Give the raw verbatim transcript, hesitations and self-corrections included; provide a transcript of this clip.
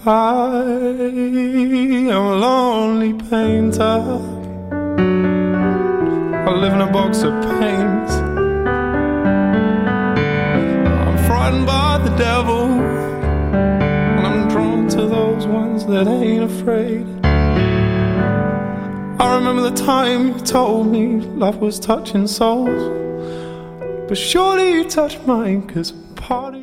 I am a lonely painter. I live in a box of paints. I'm frightened by the devil, and I'm drawn to those ones that ain't afraid. I remember the time you told me love was touching souls, but surely you touched mine, 'cause part of